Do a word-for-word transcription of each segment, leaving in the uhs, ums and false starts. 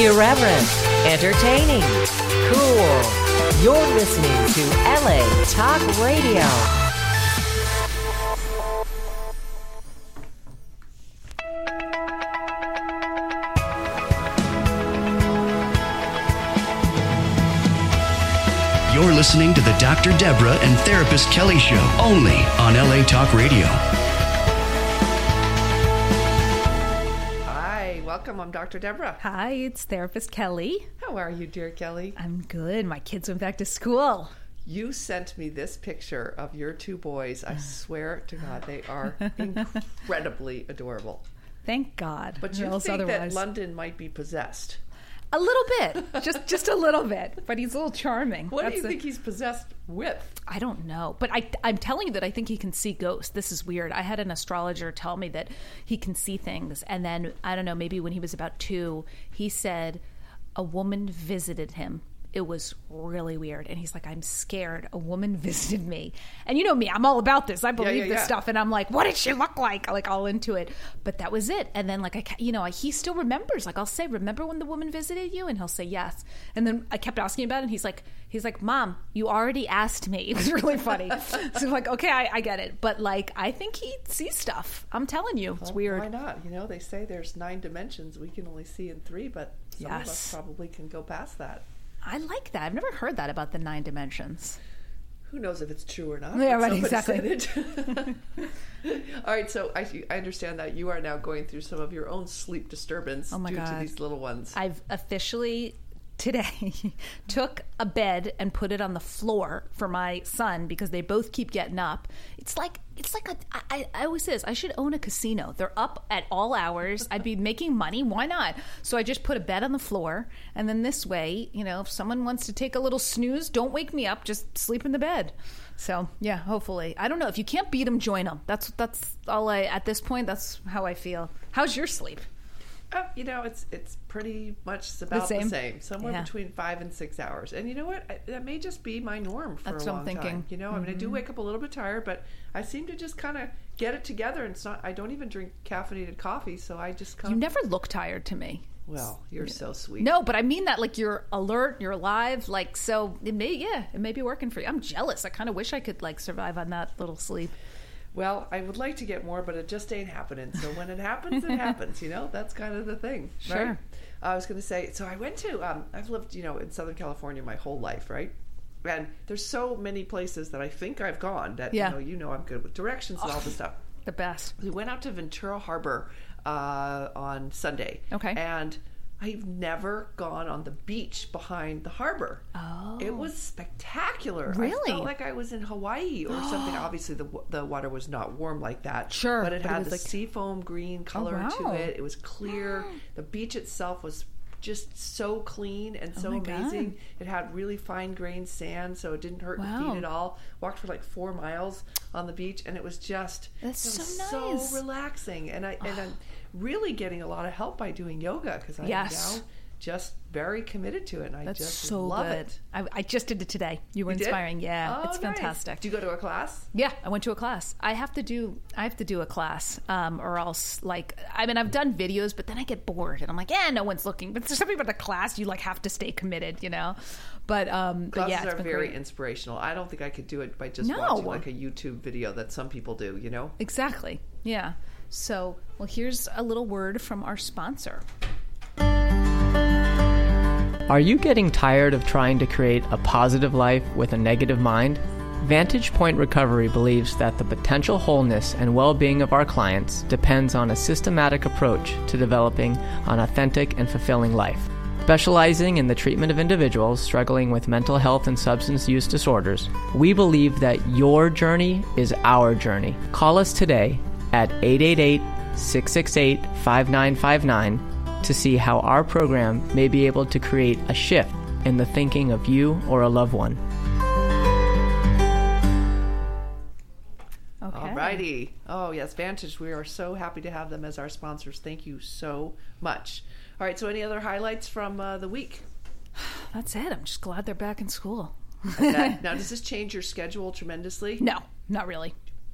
Irreverent, entertaining, cool. You're listening to L A Talk Radio. You're listening to the Doctor Deborah and Therapist Kelly Show, only on L A Talk Radio. Hi, welcome. I'm Doctor Deborah. Hi, it's Therapist Kelly. How are you, dear Kelly? I'm good. My kids went back to school. You sent me this picture of your two boys. I swear to God, they are incredibly adorable. Thank God. But you think otherwise. that London might be possessed? A little bit, just just a little bit, but he's a little charming. What That's do you a, think he's possessed with? I don't know, but I, I'm telling you that I think he can see ghosts. This is weird. I had an astrologer tell me that he can see things, and then, I don't know, maybe when he was about two, he said a woman visited him. It was really weird. And he's like, I'm scared. A woman visited me. And you know me, I'm all about this. I believe yeah, yeah, this yeah. stuff. And I'm like, what did she look like? Like, all into it. But that was it. And then, like, I, ca- you know, he still remembers. Like, I'll say, remember when the woman visited you? And he'll say, yes. And then I kept asking about it. And he's like, he's like, Mom, you already asked me. It was really funny. So I'm like, okay, I, I get it. But, like, I think he sees stuff. I'm telling you. It's well, weird. Why not? You know, they say there's nine dimensions. We can only see in three, but some Yes. of us probably can go past that. I like that. I've never heard that about the nine dimensions. Who knows if it's true or not? Yeah, but right, somebody exactly. said it. All right, so I, I understand that you are now going through some of your own sleep disturbance Oh my due God. to these little ones. I've officially today took a bed and put it on the floor for my son because they both keep getting up. It's like it's like a, I, I always say this, I should own a casino. They're up at all hours. I'd be making money. Why not? So I just put a bed on the floor, and then this way, you know, if someone wants to take a little snooze, don't wake me up. Just sleep in the bed. So yeah, hopefully. I don't know. If you can't beat them, join them. That's that's all I at this point. That's how I feel. How's your sleep? Uh, you know, it's it's pretty much about the same? same, somewhere Yeah. between five and six hours. And you know what? I, that may just be my norm for That's a what I'm long thinking. time. You know, I mean, I do wake up a little bit tired, but I seem to just kind of get it together. And it's not. I don't even drink caffeinated coffee, so I just kind You of. never look tired to me. Well, you're so sweet. No, but I mean that like you're alert, you're alive, like so it may yeah, it may be working for you. I'm jealous. I kind of wish I could like survive on that little sleep. Well, I would like to get more, but it just ain't happening. So when it happens, it happens. You know, that's kind of the thing, Sure. right? I was going to say, so I went to, um, I've lived, you know, in Southern California my whole life, right? And there's so many places that I think I've gone that, Yeah. you know, you know I'm good with directions and all this stuff. The best. We went out to Ventura Harbor uh, on Sunday. Okay. And I've never gone on the beach behind the harbor. Oh. It was spectacular. Really? I felt like I was in Hawaii or something. Obviously, the the water was not warm like that. Sure, But it but it had was the like- seafoam green color wow. to it. It was clear. The beach itself was just so clean and so Oh my God. amazing. It had really fine grained sand, so it didn't hurt the Wow. feet at all. Walked for like four miles on the beach, and it was just That's it was so nice. so relaxing. And I and I'm really getting a lot of help by doing yoga because I'm Yes. now just very committed to it, and I That's just so love good. it. I, I just did it today. You were You did? inspiring. Yeah, Oh, it's nice. fantastic. Do you go to a class? Yeah, I went to a class. I have to do. I have to do a class, um, or else, like, I mean, I've done videos, but then I get bored, and I'm like, yeah, no one's looking. But there's something about the class, you like have to stay committed, you know. But, um, but Classes yeah, it's are been very great. inspirational. I don't think I could do it by just No. watching like a YouTube video that some people do, you know? Exactly. Yeah. So, well, here's a little word from our sponsor. Are you getting tired of trying to create a positive life with a negative mind? Vantage Point Recovery believes that the potential wholeness and well-being of our clients depends on a systematic approach to developing an authentic and fulfilling life. Specializing in the treatment of individuals struggling with mental health and substance use disorders, we believe that your journey is our journey. Call us today at eight eight eight, six six eight, five nine five nine to see how our program may be able to create a shift in the thinking of you or a loved one. Okay. All righty. Oh, yes, Vantage. We are so happy to have them as our sponsors. Thank you so much. All right, so any other highlights from uh, the week? That's it. I'm just glad they're back in school. Okay. Now, does this change your schedule tremendously? No, not really.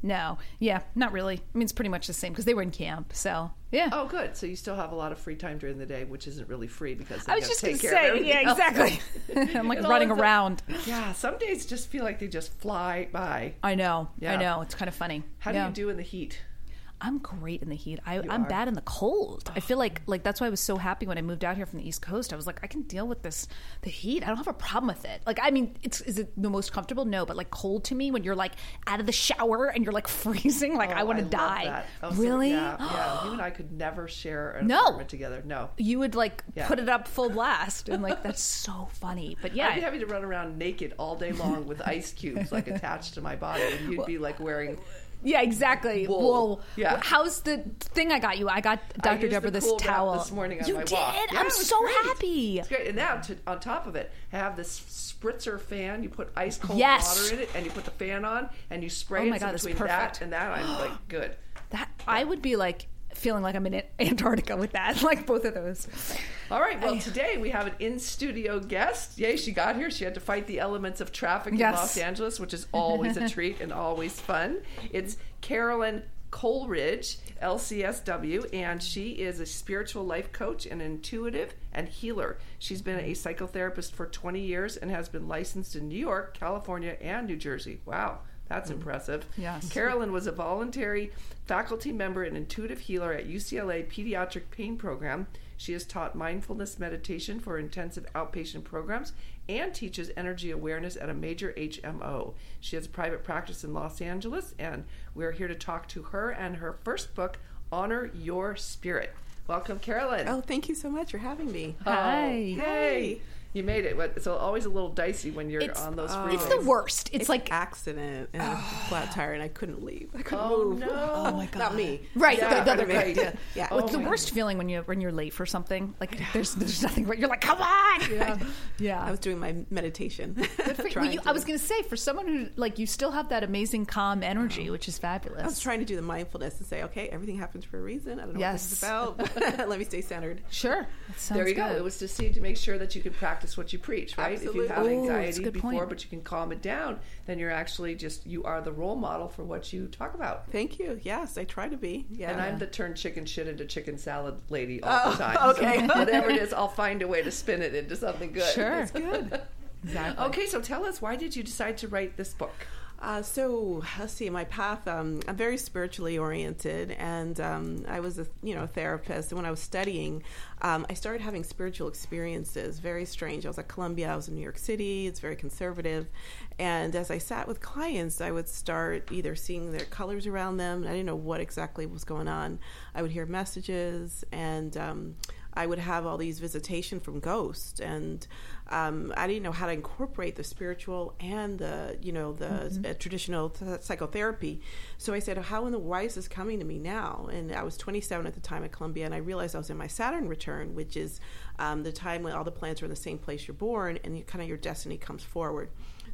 No. Yeah, not really. I mean, it's pretty much the same because they were in camp. So, yeah. Oh, good. So you still have a lot of free time during the day, which isn't really free because I was just going to say, yeah, else. exactly. I'm like running the, around. Yeah, some days just feel like they just fly by. I know. Yeah. I know. It's kind of funny. How yeah. do you do in the heat? I'm great in the heat. I, You I'm are. bad in the cold. I feel like like that's why I was so happy when I moved out here from the East Coast. I was like, I can deal with this, the heat. I don't have a problem with it. Like, I mean, it's is it the most comfortable? No, but like cold to me when you're like out of the shower and you're like freezing, like Oh, I want to love die. that. Oh, so- Really? yeah, yeah. You and I could never share an No. apartment together. No. You would like Yeah. put it up full blast and like that's so funny. But yeah, I'd be having to run around naked all day long with ice cubes like attached to my body, and you'd be like wearing. yeah, exactly. Wool. Wool. Yeah. How's the thing I got you? I got I Doctor used Deborah the this cool wrap towel this morning on you my did? walk. Yeah, I'm it was so great. happy. It's great. And now, to, on top of it, I have this spritzer fan. You put ice cold Yes. water in it, and you put the fan on, and you spray Oh my it. So God, that's between that perfect. and that, I'm like, good. That I would be like feeling like I'm in Antarctica with that, like both of those. All right. Well, today we have an in-studio guest. Yay, she got here. She had to fight the elements of traffic Yes. in Los Angeles, which is always a treat and always fun. It's Carolyn Coleridge, L C S W, and she is a spiritual life coach and intuitive and healer. She's been a psychotherapist for twenty years and has been licensed in New York, California, and New Jersey. Wow. That's impressive. Yes. Carolyn was a voluntary faculty member and intuitive healer at U C L A Pediatric Pain Program. She has taught mindfulness meditation for intensive outpatient programs and teaches energy awareness at a major H M O. She has a private practice in Los Angeles, and we're here to talk to her and her first book, Honor Your Spirit. Welcome, Carolyn. Oh, thank you so much for having me. Hi. Oh, hey. You made it. But it's always a little dicey when you're It's- on those oh, freeways. It's the worst. It's, It's like accident and a flat tire, and I couldn't leave. I couldn't Oh, move. no. Oh my god! Not me. right, Yeah, the, the other right. guy. Yeah. Yeah. Well, Oh it's the my worst feeling when you when you're late for something. Like there's there's nothing. But you're like, come on. Yeah. yeah. I was doing my meditation. For- well, Trying you, to. I was going to say, for someone who like you still have that amazing calm energy, which is fabulous. I was trying to do the mindfulness and say, okay, everything happens for a reason. I don't know Yes. what this is about. Let me stay centered. Sure, that sounds There you good. go. It was to see to make sure that you could practice what you preach, right? Absolutely. If you have Oh, that's a anxiety good before, point. but you can calm it down, then you're actually just you are the role model for what you talk about. Thank you. Yes, I try to be. Yeah. And I'm the turn chicken shit into chicken salad lady all the time. okay. So whatever it is, I'll find a way to spin it into something good. Sure. It's good. Exactly. Okay, so tell us, why did you decide to write this book? Uh, so let's see, my path. Um, I'm very spiritually oriented, and um, I was a you know therapist. And when I was studying, um, I started having spiritual experiences. Very strange. I was at Columbia. I was in New York City. It's very conservative. And as I sat with clients, I would start either seeing their colors around them. I didn't know what exactly was going on. I would hear messages, and um, I would have all these visitation from ghosts, and um, I didn't know how to incorporate the spiritual and the, you know, the mm-hmm. uh, traditional th- psychotherapy. So I said, how in the why is this coming to me now? And I was twenty-seven at the time at Columbia, and I realized I was in my Saturn return, which is um, the time when all the planets are in the same place you're born, and you, kind of your destiny comes forward.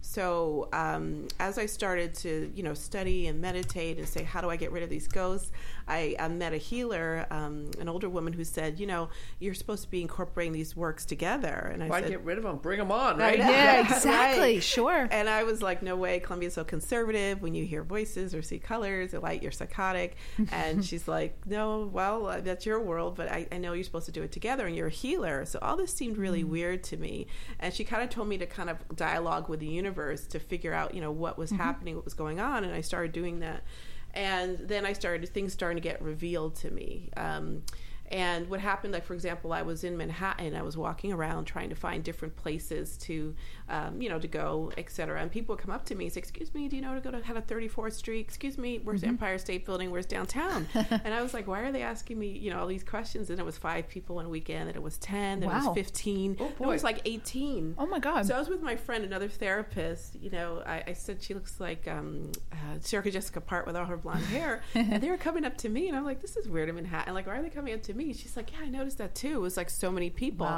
So um, as I started to, you know, study and meditate and say, how do I get rid of these ghosts? I, I met a healer, um, an older woman who said, you know, you're supposed to be incorporating these works together. And I Why said, get rid of them? Bring them on, right? Yeah, exactly. Right. Sure. And I was like, no way, Columbia's so conservative. When you hear voices or see colors or light, you're psychotic. And she's like, no, well, uh, that's your world, but I, I know you're supposed to do it together, and you're a healer. So all this seemed really mm-hmm. weird to me. And she kind of told me to kind of dialogue with the universe to figure out, you know, what was mm-hmm. happening, what was going on. And I started doing that. And then I started, things starting to get revealed to me. Um, and what happened, like, for example, I was in Manhattan. I was walking around trying to find different places to, um, you know, to go, et cetera. And people would come up to me and say, excuse me, do you know to go to have a thirty-fourth Street? Excuse me, where's mm-hmm. Empire State Building? Where's downtown? And I was like, why are they asking me, you know, all these questions? And it was five people one weekend, and it was ten, then wow. it was fifteen. Oh, boy. It was like eighteen. Oh, my God. So I was with my friend, another therapist. You know, I, I said she looks like um, uh, Sarah Jessica Park with all her blonde hair. And they were coming up to me, and I'm like, this is weird in Manhattan. Like, why are they coming up to me? She's like, yeah, I noticed that too. It was like so many people. Wow.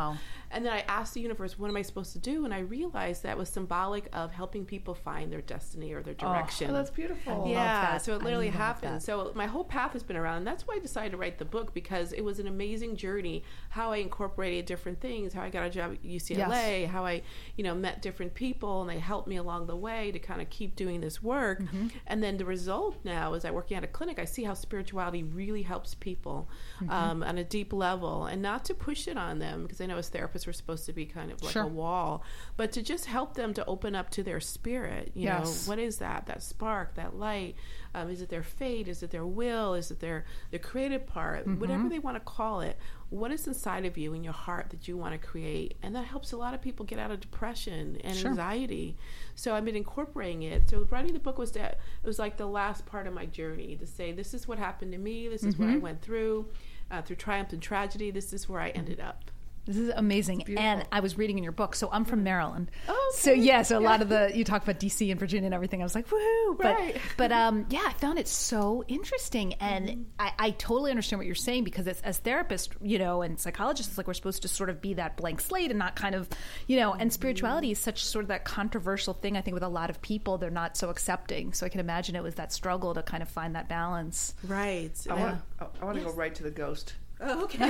And then I asked the universe, what am I supposed to do? And I realized that was symbolic of helping people find their destiny or their direction. Oh, that's beautiful. Yeah, that. so it literally I love happened. that. So my whole path has been around, and that's why I decided to write the book, because it was an amazing journey, how I incorporated different things, how I got a job at U C L A, Yes. how I, you know, met different people, and they helped me along the way to kind of keep doing this work. Mm-hmm. And then the result now is I working at a clinic, I see how spirituality really helps people Mm-hmm. um, on a deep level, and not to push it on them, because I know as therapists we're supposed to be kind of like Sure. a wall, but to just help them to open up to their spirit. You Yes. know, what is that? That spark, that light. Um, is it their fate? Is it their will? Is it their their creative part? Mm-hmm. Whatever they want to call it. What is inside of you in your heart that you want to create? And that helps a lot of people get out of depression and Sure. anxiety. So I've been incorporating it. So writing the book was that it was like the last part of my journey to say, this is what happened to me. This is what I Mm-hmm. went through, uh, through triumph and tragedy. This is where I ended up. This is amazing. beautiful. And I was reading in your book. So I'm from Maryland. Oh, So okay. yeah, so a lot Yeah. of the, you talk about D C and Virginia and everything. I was like, woohoo. But, Right. but um, yeah, I found it so interesting. And Mm-hmm. I, I totally understand what you're saying, because as, as therapists, you know, and psychologists, it's like we're supposed to sort of be that blank slate and not kind of, you know, and spirituality is such sort of that controversial thing. I think with a lot of people, they're not so accepting. So I can imagine it was that struggle to kind of find that balance. Right. I want, I, I want to go right to the ghost. Oh, okay.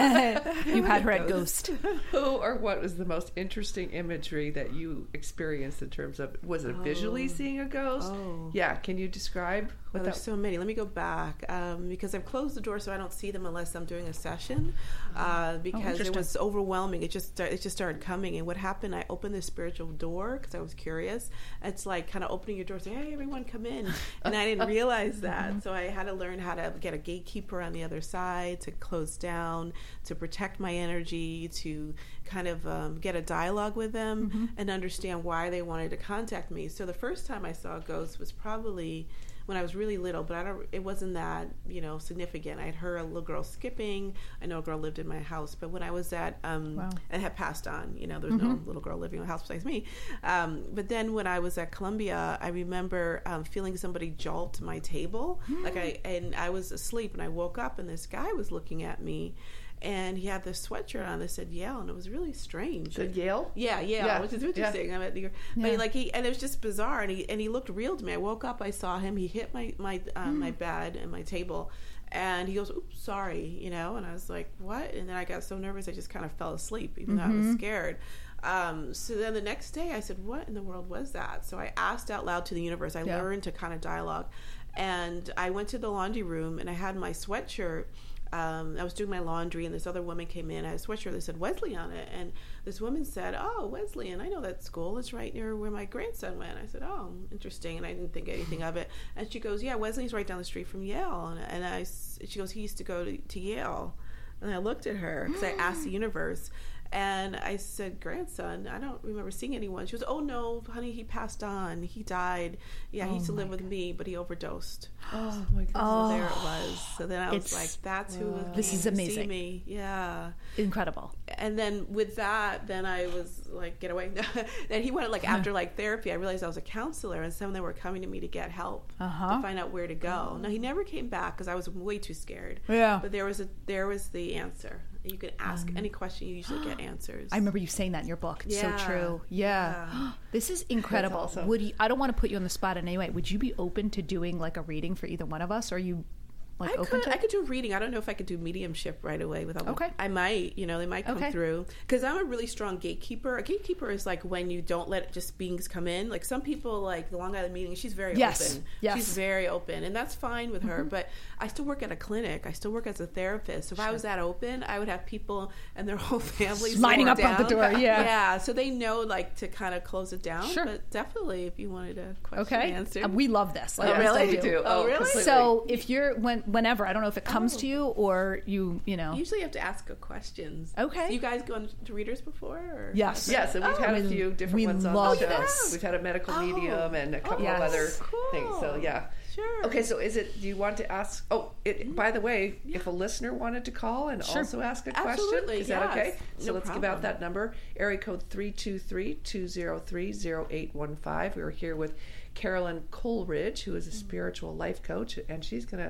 You had her at Ghost. Who or what was the most interesting imagery that you experienced in terms of, was it visually seeing a ghost? Oh. Yeah, can you describe Oh, what there's that so many. Let me go back um, because I've closed the door so I don't see them unless I'm doing a session uh, because it interesting. was overwhelming. It just start, it just started coming. And what happened? I opened the spiritual door because I was curious. It's like kind of opening your door, saying, "Hey, everyone, come in," and I didn't realize that. So I had to learn how to get a gatekeeper on the other side to close down, to protect my energy, to kind of um, get a dialogue with them Mm-hmm. and understand why they wanted to contact me. So the first time I saw a ghost was probably when I was really little, but I don't, it wasn't that, you know, significant. I had heard a little girl skipping. I know a girl lived in my house, but when I was at, um, Wow. and had passed on, you know, there was Mm-hmm. no little girl living in the house besides me. Um, but then when I was at Columbia, I remember um, feeling somebody jolt my table. like I, and I was asleep and I woke up and this guy was looking at me. And he had this sweatshirt on that said Yale, and it was really strange. Said Yale? Yeah, yeah, Yeah, which is yeah. interesting. I mean, but Yeah. like he, and it was just bizarre, and he and he looked real to me. I woke up, I saw him. He hit my my um, my bed and my table, and he goes, "Oops, sorry," you know. And I was like, "What?" And then I got so nervous, I just kind of fell asleep, even though I was scared. Um, so then the next day, I said, "What in the world was that?" So I asked out loud to the universe. I Yeah. learned to kind of dialogue, and I went to the laundry room, and I had my sweatshirt. Um, I was doing my laundry, and this other woman came in. I had a sweatshirt that said Wesley on it, and this woman said, "Oh, Wesleyan, I know that school. It's right near where my grandson went." I said, "Oh, interesting," and I didn't think anything of it. And she goes, "Yeah, Wesley's right down the street from Yale." And, and I, s- she goes, "He used to go to, to Yale." And I looked at her because I asked the universe. And I said, "Grandson, I don't remember seeing anyone." She goes, "Oh, no, honey, he passed on. He died. Yeah, he used to live with me, but he overdosed." Oh my God. So there it was. So then I was It's- like, that's who was This came is to see amazing. me. Yeah. Incredible. And then with that, then I was like, get away. And he went like after like therapy, I realized I was a counselor, and some of them were coming to me to get help Uh-huh. to find out where to go. Now he never came back because I was way too scared. Yeah. But there was a there was the answer. You can ask any question, you usually get answers. I remember you saying that in your book. It's Yeah. so true. Yeah. Yeah. This is incredible. awesome. Would you, I don't want to put you on the spot in any way. Would you be open to doing like a reading for either one of us? Or are you like I open could to I could do reading. I don't know if I could do mediumship right away without. Okay. I might. You know, they might come Okay. through because I'm a really strong gatekeeper. A gatekeeper is like when you don't let just beings come in. Like some people, like the Long Island meeting, she's very Yes. open. Yes. She's very open, and that's fine with her. But I still work at a clinic. I still work as a therapist. So if I was that open, I would have people and their whole families Lining sitting up at the down. door, yeah. yeah. So they know like to kind of close it down. Sure. But definitely, if you wanted a question Okay. answered. Uh, we love this. Like, Oh, we really? still You do? Oh, Oh, really? completely. So if you're when whenever, I don't know if it comes Oh. to you or you, you know. You usually have to ask a questions. Okay. So you guys gone to readers before? Or? Yes. Yes, and we've Oh, had a we- few different we ones on love the show. this. We've had a medical Oh. medium and a couple Yes. of other Cool. things. So yeah. Sure. Okay, so is it? Do you want to ask? Oh, it, by the way, if a listener wanted to call and Sure. also ask a question, Absolutely, is that yes. okay? So No let's give problem. out that number: area code three two three, two zero three, zero eight one five. We're here with Carolyn Coleridge, who is a spiritual life coach, and she's going to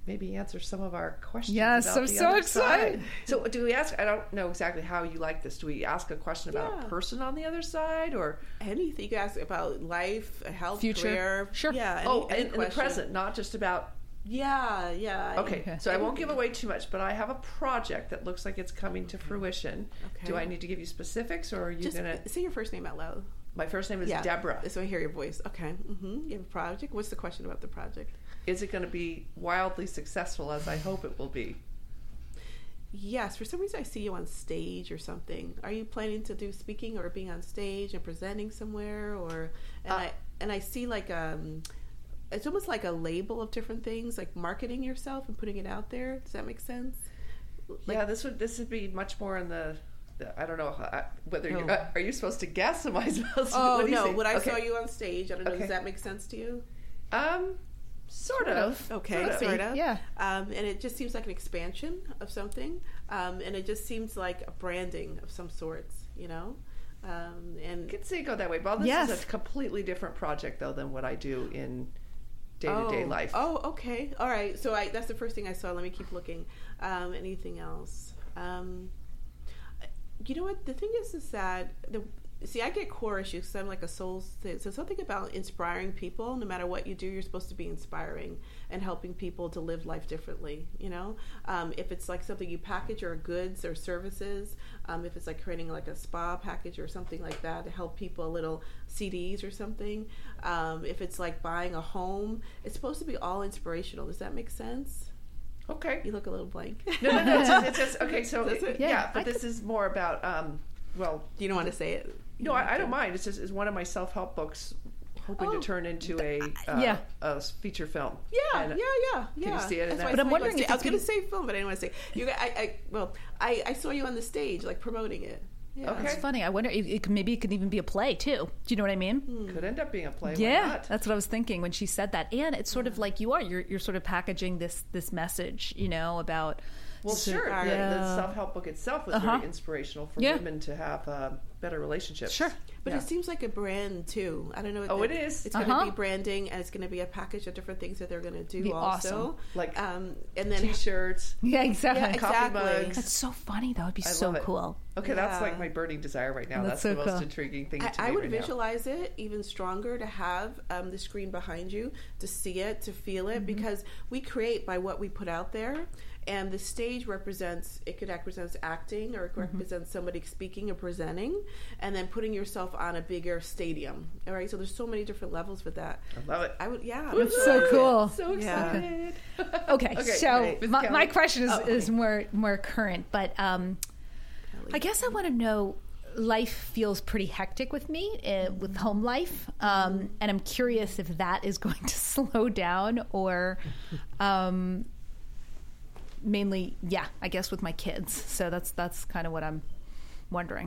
maybe answer some of our questions. Yes, about I'm the so other excited. side. So do we ask, I don't know exactly how you like this. Do we ask a question about Yeah. a person on the other side, or? Anything you can ask about life, health, Future. career. Sure. Yeah. Any, Oh, any in, in the question. present, not just about. Yeah, yeah. Okay, Okay. so I won't give away too much, but I have a project that looks like it's coming to fruition. Okay. Do I need to give you specifics, or are you Just going to? say your first name out loud. My first name is Yeah. Deborah. So I hear your voice. Okay. Mm-hmm. You have a project. What's the question about the project? Is it going to be wildly successful as I hope it will be? Yes. For some reason, I see you on stage or something. Are you planning to do speaking or being on stage and presenting somewhere? Or and Uh, I and I see like um, it's almost like a label of different things, like marketing yourself and putting it out there. Does that make sense? Like, Yeah, this would this would be much more in the. the I don't know how, whether Oh. you're. Uh, are you supposed to guess? Am I supposed to? Oh what do you no! think? When I Okay. saw you on stage, I don't know. Okay. Does that make sense to you? Um, sort, Sort of. of. Okay, Sort of. sort of. Yeah. Um, and it just seems like an expansion of something, um, and it just seems like a branding of some sorts, you know. Um, and I could see it go that way. Well, this Yes. is a completely different project though than what I do in day to day oh, life. Oh, okay, all right. So I, that's the first thing I saw. Let me keep looking. Um, anything else? Um, you know what? The thing is, is that the see, I get core issues because I'm like a soul. So something about inspiring people. No matter what you do, you're supposed to be inspiring and helping people to live life differently. You know, um, if it's like something you package or goods or services, um, if it's like creating like a spa package or something like that to help people, little C Ds or something. Um, if it's like buying a home, it's supposed to be all inspirational. Does that make sense? Okay. You look a little blank. No, no, no. It's just, it's just okay. So Does it? yeah, Yeah, but I this is more about. Um, well, You don't want to say it. no, I, I don't mind. It's just it's one of my self help books, hoping Oh, to turn into a uh, yeah. a feature film. Yeah, And, yeah, yeah, Can yeah. you see it in That's that? why I But I'm saw you wondering on if sta- I was you going to can- say film, but I didn't want to say. You, I, I, well, I, I saw you on the stage, like promoting it. Yeah. Okay. It's funny. I wonder if it could, maybe it could even be a play too. Do you know what I mean? Could end up being a play. Why Yeah, not? that's what I was thinking when she said that. And it's sort of like you are. You're you're sort of packaging this this message, you know, about. Well, so- sure. The, Yeah. the self-help book itself was Uh-huh. very inspirational for Yeah. women to have uh, better relationships. Sure. But Yeah. it seems like a brand too. I don't know. What Oh, the- it is. It's going to Uh-huh. be branding, and it's going to be a package of different things that they're going to do. Be also, awesome. Like um, and then T-shirts. Yeah, exactly. Yeah, coffee exactly. mugs. That's so funny. That would be I so love it. cool. Okay, that's Yeah. like my burning desire right now. That's That's, so the most cool. intriguing thing I, to I me would right now. visualize it even stronger to have um, the screen behind you, to see it, to feel it, Mm-hmm. because we create by what we put out there. And the stage represents, it could represent acting, or it could Mm-hmm. represent somebody speaking or presenting, and then putting yourself on a bigger stadium. All right, so there's so many different levels with that. I love it. I would, yeah. That's so cool. So Yeah. excited. Okay, Okay, so great. Miz my, Kelly. my question is, Oh, okay. is more more current, but um, I guess I want to know. Life feels pretty hectic with me uh, with home life, um, and I'm curious if that is going to slow down or. Um, mainly, yeah, I guess with my kids. So that's that's kind of what I'm wondering.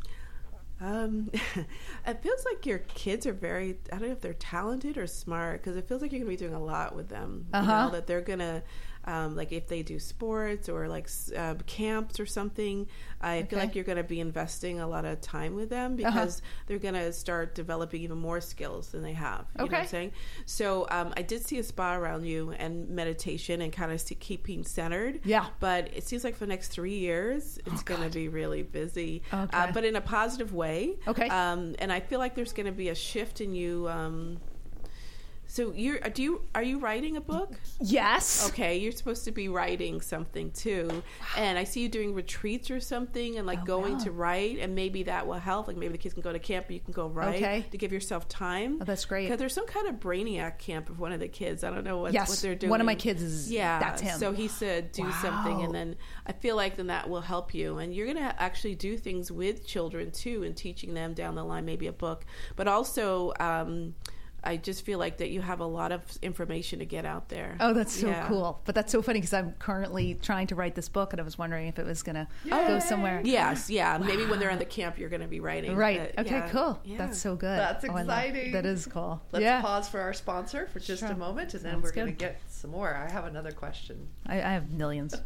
Um, it feels like your kids are very, I don't know if they're talented or smart, because it feels like you're going to be doing a lot with them. You Uh-huh. know, that they're going to, um, like if they do sports or like uh, camps or something, I feel Okay. like you're going to be investing a lot of time with them, Uh-huh. because they're going to start developing even more skills than they have. You know what Okay. I'm saying? So um, I did see a spa around you and meditation and kind of keeping centered. Yeah. But it seems like for the next three years, it's going to be really busy. Okay. Uh, but in a positive way. Okay. Um, and I feel like there's going to be a shift in you. Um, so you're, do you, are you writing a book? Yes. Okay. You're supposed to be writing something too. And I see you doing retreats or something, and like Oh, going wow. to write, and maybe that will help. Like maybe the kids can go to camp, but you can go write Okay. to give yourself time. Oh, that's great. Because there's some kind of brainiac camp of one of the kids. I don't know what, Yes. what they're doing. One of my kids is- yeah. that's him. So he said do something, Wow. and then I feel like then that will help you. And you're going to actually do things with children too, and teaching them down the line, maybe a book. But also, um, I just feel like that you have a lot of information to get out there. Oh, that's so Yeah. cool. But that's so funny because I'm currently trying to write this book, and I was wondering if it was going to go somewhere. Yes, yeah. Maybe when they're in the camp, you're going to be writing. Right. But, Okay, yeah. cool. Yeah. That's so good. That's Oh, I love- exciting. that is cool. Let's yeah. pause for our sponsor for just Sure. a moment, and then Sounds we're going to good. get some more. I have another question. I, I have millions.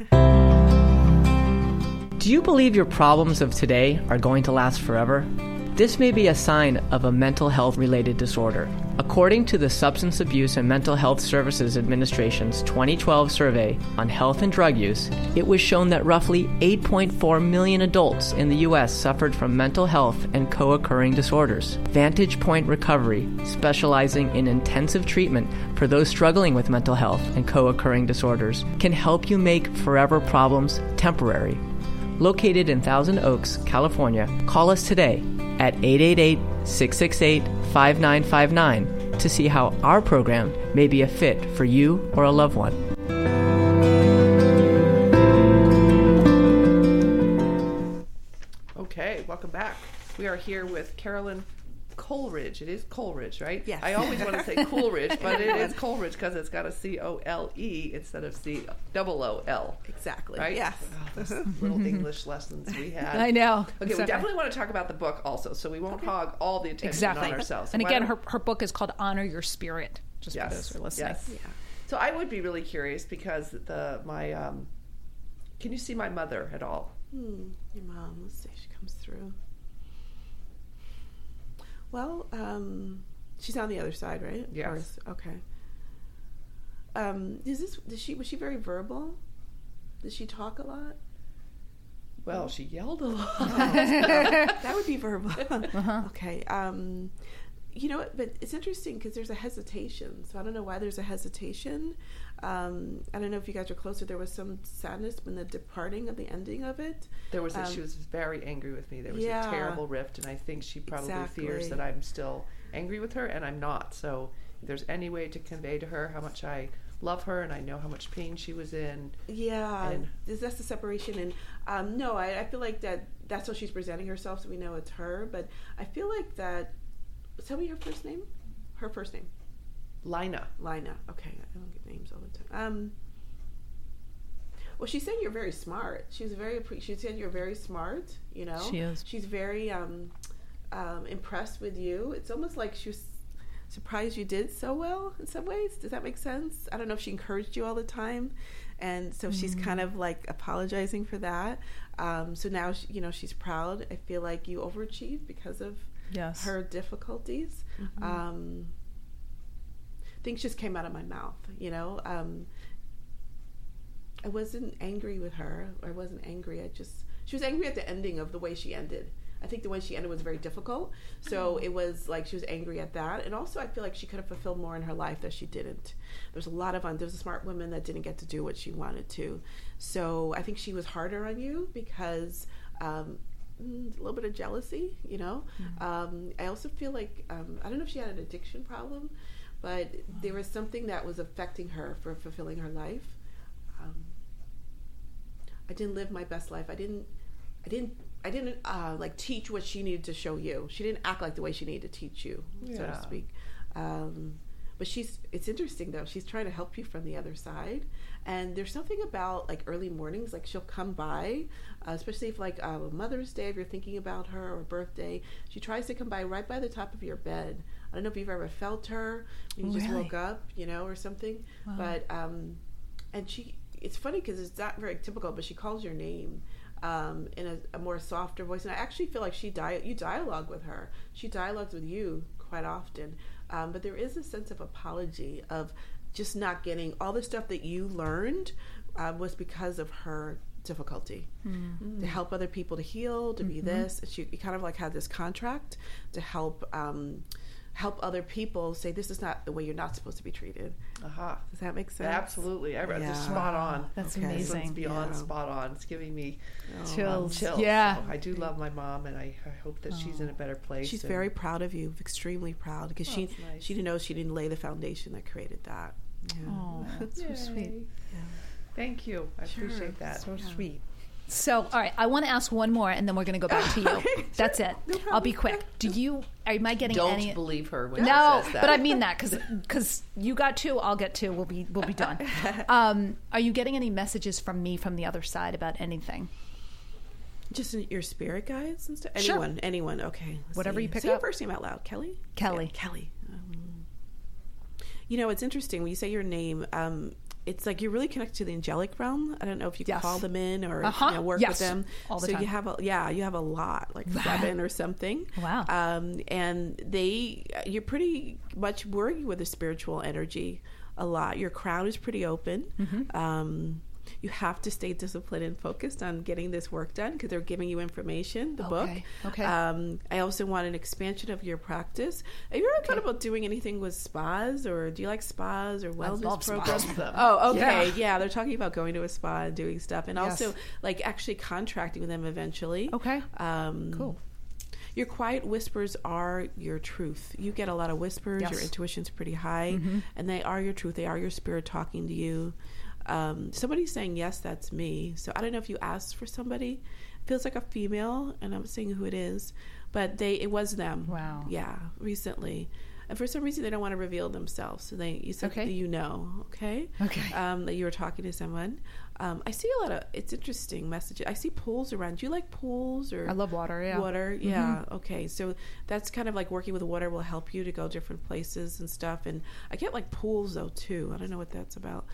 Do you believe your problems of today are going to last forever? This may be a sign of a mental health related disorder. According to the Substance Abuse and Mental Health Services Administration's twenty twelve survey on health and drug use, it was shown that roughly eight point four million adults in the U S suffered from mental health and co-occurring disorders. Vantage Point Recovery, specializing in intensive treatment for those struggling with mental health and co-occurring disorders, can help you make forever problems temporary. Located in Thousand Oaks, California, call us today at eight eight eight, six six eight, five nine five nine to see how our program may be a fit for you or a loved one. Okay, welcome back. We are here with Carolyn Coleridge. It is Coleridge, right? Yes. I always want to say Coleridge, but it is Coleridge because it's got a C O L E instead of C double O L. Exactly. Right? Yes. Oh, those little English lessons we had. I know. Okay, Exactly. we definitely want to talk about the book also, so we won't hog all the attention Exactly. on ourselves. And Why again, don't- her, her book is called Honor Your Spirit, just yes, for those who are listening. Yes. Yeah. So I would be really curious because the my um, can you see my mother at all? Hmm. Your mom. Let's see. She comes through. Well, um, she's on the other side, right? Yes. Or is- okay. Um, is this? Did she? Was she very verbal? Did she talk a lot? Well, she yelled a lot. That would be verbal. Uh-huh. Okay. Um, you know what? But it's interesting because there's a hesitation. So I don't know why there's a hesitation. Um, I don't know if you guys are closer. There was some sadness in the departing of the ending of it. There was a, Um, she was very angry with me. There was yeah. a terrible rift, and I think she probably Exactly. fears that I'm still angry with her, and I'm not. So if there's any way to convey to her how much I love her and I know how much pain she was in. Yeah, And- is that's the separation. And um, no, I, I feel like that that's how she's presenting herself, so we know it's her. But I feel like that. Tell me her first name. Her first name. Lina. Lina. Okay, I don't get names all the time. Um, well, she said you're very smart. She was very. She said you're very smart. You know, She is. She's very um, um, impressed with you. It's almost like she was surprised you did so well in some ways. Does that make sense? I don't know if she encouraged you all the time, and so Mm-hmm. she's kind of like apologizing for that. Um, so now she, you know she's proud. I feel like you overachieved because of Yes. her difficulties. Um, things just came out of my mouth, you know. Um, I wasn't angry with her. I wasn't angry. I just she was angry at the ending of the way she ended. I think the way she ended was very difficult. So it was like she was angry at that, and also I feel like she could have fulfilled more in her life that she didn't. There's a lot of there was a smart woman that didn't get to do what she wanted to. So I think she was harder on you because. Um, a little bit of jealousy, you know. Mm-hmm. Um, I also feel like um, I don't know if she had an addiction problem, but wow. there was something that was affecting her for fulfilling her life. Um, I didn't live my best life. I didn't. I didn't. I didn't uh, like teach what she needed to show you. She didn't act like the way she needed to teach you, yeah. so to speak. Um, but she's. It's interesting though. She's trying to help you from the other side. And there's something about like early mornings, like she'll come by, uh, especially if like uh, Mother's Day, if you're thinking about her, or birthday, she tries to come by right by the top of your bed. I don't know if you've ever felt her when you Oh, just really? woke up, you know, or something. Wow. But um, and she, it's funny because it's not very typical, but she calls your name um, in a, a more softer voice. And I actually feel like she di- you dialogue with her. She dialogues with you quite often. Um, but there is a sense of apology of just not getting all the stuff that you learned uh, was because of her difficulty mm-hmm. to help other people to heal, to mm-hmm. be this. She kind of like had this contract to help um, help other people say this is not the way you're not supposed to be treated. Aha. Does that make sense? Absolutely. I, Yeah. Just spot on. That's Okay. This one's amazing. beyond Yeah. spot on. It's giving me Oh, um, Chills. chills. Yeah. So I do love my mom, and I, I hope that she's in a better place. She's and- very proud of you, extremely proud, because Oh, she that's nice. she didn't know she didn't lay the foundation that created that. Yeah. Oh, that's so Yay. sweet. Thank you. I Sure. appreciate that. So So Yeah. sweet. So, all right, I want to ask one more, and then we're going to go back to you. Okay, That's sure. it. No I'll be problem. quick. Do you? Am I getting Don't any? believe her when No, she says that. but I mean that because you got two, I'll get two. We'll be we'll be done. Um, are you getting any messages from me from the other side about anything? Just in your spirit guides and stuff? Sure. Anyone, anyone, okay. Let's Whatever see. you pick Say your up. first name out loud. Kelly? Kelly. Yeah, Kelly. Um, you know, it's interesting when you say your name. Um, it's like you're really connected to the angelic realm. I don't know if you can Yes. call them in or Uh-huh. you know, work Yes. with them. All the so time. you have a yeah, you have a lot, like seven or something. Wow. Um, and they, you're pretty much working with a spiritual energy a lot. Your crown is pretty open. Mm-hmm. Um, you have to stay disciplined and focused on getting this work done because they're giving you information, the book. Okay, okay. Um, I also want an expansion of your practice. Have you ever thought about doing anything with spas, or do you like spas or wellness love programs? spas. Oh, okay. Yeah. Yeah. They're talking about going to a spa and doing stuff, and Yes. also like actually contracting with them eventually. Okay. Um, Cool. Your quiet whispers are your truth. You get a lot of whispers. Yes. Your intuition's pretty high, Mm-hmm. and they are your truth. They are your spirit talking to you. Um, somebody's saying, yes, that's me. So I don't know if you asked for somebody. It feels like a female, and I'm saying who it is, but they it was them. Wow. Yeah, recently. And for some reason, they don't want to reveal themselves. So they, you said Okay. that you know, okay? Okay. Um, that you were talking to someone. Um, I see a lot of, it's interesting messages. I see pools around. Do you like pools? Or I love water, yeah. Water, yeah. Okay. So that's kind of like working with water will help you to go different places and stuff. And I get like pools though too. I don't know what that's about.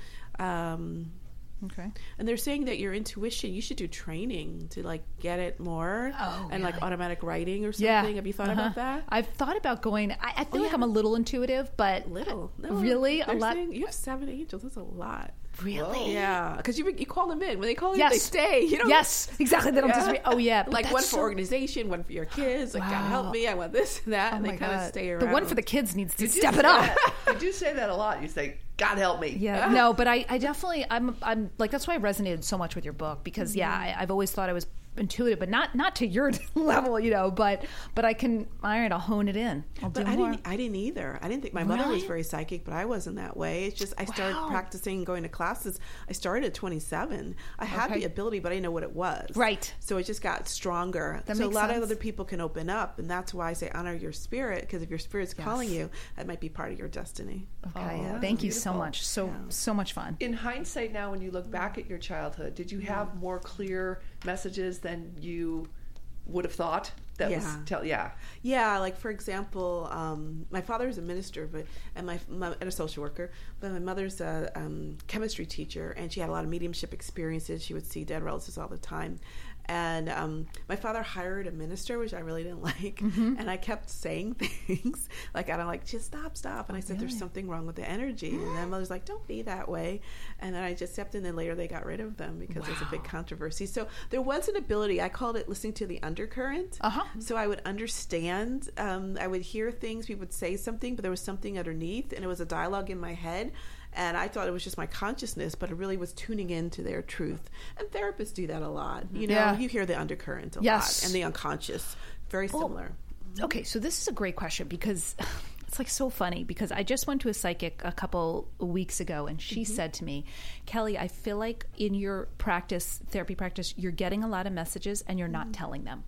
Um, Okay. and they're saying that your intuition, you should do training to like get it more, Oh, and like really? automatic writing or something. Yeah. Have you thought Uh-huh. about that? I've thought about going. I, I feel Oh, like yeah. I'm a little intuitive, but Little, no, really a they're lot. saying you have seven angels. That's a lot. Really? Yeah, because you you call them in when they call you, Yes. they stay. You know. Yes, exactly. They don't Yeah. just be, oh yeah, but like that's one for so- organization, one for your kids. Like, God Wow. help me, I want this and that, Oh and my they kind of God. stay around. The one for the kids needs to You do step say it up. that. You do say that a lot. You say, God help me. Yeah, no, but I, I definitely, I'm, I'm like, that's why I resonated so much with your book because, yeah, Mm-hmm. I, I've always thought I was intuitive, but not, not to your level, you know. But, but I can, all right, I'll hone it in. I'll do But I more. didn't. I didn't either. I didn't think my mother was Really? very psychic, but I wasn't that way. It's just I started Wow. practicing, going to classes. I started at twenty-seven. I had Okay. the ability, but I didn't know what it was. Right. So it just got stronger. That so makes a lot sense. of other people can open up, and that's why I say honor your spirit, because if your spirit's Yes. calling you, that might be part of your destiny. Okay, Oh, thank you so beautiful. much. So, so much fun. In hindsight now, when you look back at your childhood, did you have more clear messages than you would have thought? That was Yeah. tell yeah. Yeah, like for example, um, my father is a minister, but and my, my and a social worker, but my mother's a um, chemistry teacher, and she had a lot of mediumship experiences. She would see dead relatives all the time, and um, my father hired a minister, which I really didn't like, Mm-hmm. and I kept saying things like I don't like just stop, stop, and I said there's something wrong with the energy, and then mother's like don't be that way, and then I just stepped in, and then later they got rid of them because there's a big controversy. So there was an ability. I called it listening to the undercurrent. Uh-huh. So I would understand. Um, I would hear things. People would say something, but there was something underneath, and it was a dialogue in my head. And I thought it was just my consciousness, but it really was tuning into their truth. And therapists do that a lot. You know, Yeah. you hear the undercurrent a Yes. lot, and the unconscious. Very similar. Okay, so this is a great question because it's like so funny because I just went to a psychic a couple weeks ago and she Mm-hmm. said to me, Kelly, I feel like in your practice, therapy practice, you're getting a lot of messages and you're not Mm. telling them.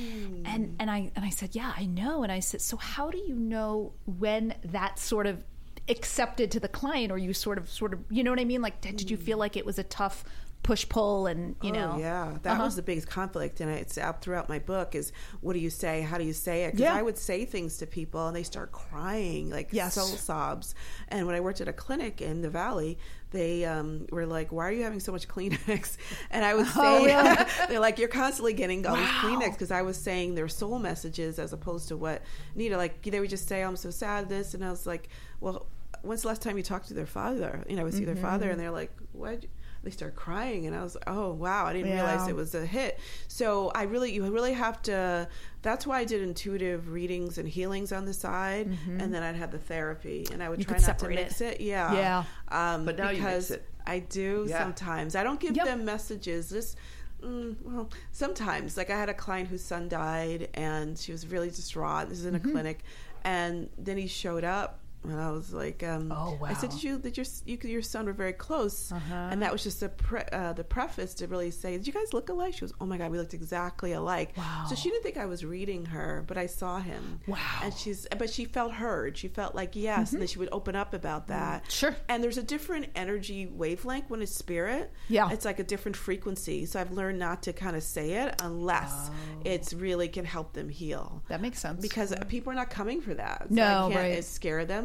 And and I and I said, yeah, I know. And I said, so how do you know when that's sort of accepted to the client, or you sort of sort of you know what I mean? Like, did, did you feel like it was a tough push pull and you know Oh, yeah, that Uh-huh. was the biggest conflict, and it's out throughout my book. Is what do you say? How do you say it? Because Yeah. I would say things to people, and they start crying like Yes. soul sobs. And when I worked at a clinic in the Valley, they um, were like, "Why are you having so much Kleenex?" And I would say, Oh, really? "They're like, you're constantly getting all Wow. these Kleenex," because I was saying their soul messages as opposed to what Nita. Like they would just say, "I'm so sad," this, and I was like, "Well, when's the last time you talked to their father?" You know, I would see their father, and they're like, "What?" They start crying, and I was, oh wow, I didn't Yeah. realize it was a hit. So I really, you really have to. That's why I did intuitive readings and healings on the side, and then I'd have the therapy, and I would You try could not to separate mix it. it. Yeah, Yeah. Um, But now you because mix it. I do Yeah. sometimes. I don't give Yep. them messages. Just mm, well, sometimes. Like I had a client whose son died, and she was really distraught. This is in a clinic, and then he showed up. And I was like, um, Oh, I said, wow. did you, did your, you, your son were very close. Uh-huh. And that was just the, pre, uh, the preface to really say, did you guys look alike? She goes, oh my God, we looked exactly alike. Wow. So she didn't think I was reading her, but I saw him. Wow. And she's, but she felt heard. She felt like, yes. And then she would open up about that. Sure. And there's a different energy wavelength when it's spirit. Yeah. It's like a different frequency. So I've learned not to kind of say it unless it's really can help them heal. That makes sense. Because people are not coming for that. So No, I can't right. uh, scare them.